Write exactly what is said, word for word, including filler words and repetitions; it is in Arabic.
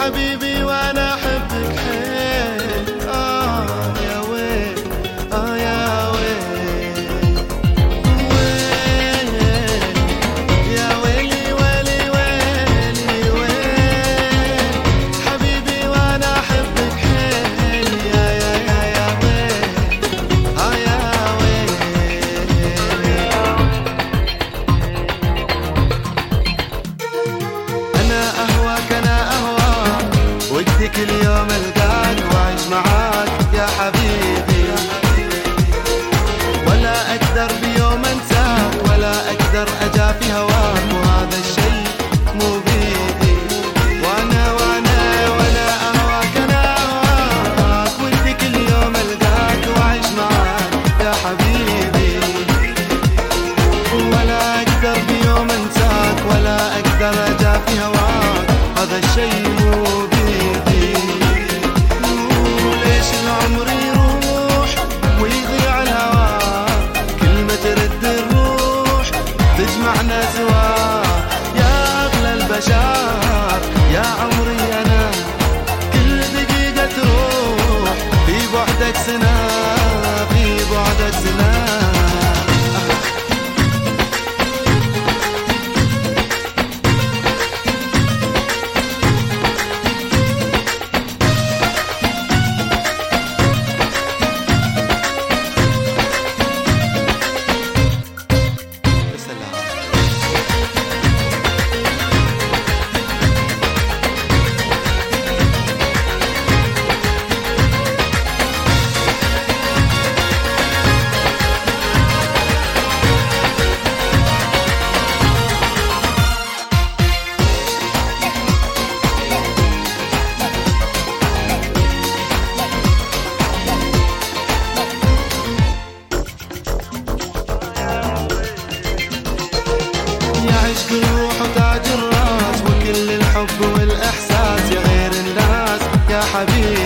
حبيبي وانا احبك حيل. اه يا ويل اه يا ويل ويل يا ويلي ويلي ويلي ويل حبيبي وانا احبك حيل. يا يا يا يا ويل اه يا ويل. انا اهواك انا اهواك ودي كل يوم القاك واعيش معاك يا حبيبي، ولا اقدر بيوم انساك ولا اقدر اجافي هواك، وهذا الشيء مو بيدي. وانا وانا وانا اهواك انا اهواك ودي كل يوم القاك واعيش معاك يا حبيبي، ولا اقدر بيوم انساك ولا اقدر اجافي هواك، هذا الشيء مو بيدي. وليش العمر يروح ويضيع الهوى، كل ما ترد الروح تجمعنا سوا. يا اغلى البشر يا عمري انا، كل دقيقة تروح في بعدك سنة في بعدك سنة. عشق الروح وتاج الراس وكل الحب والإحساس يا غير الناس يا حبيبي.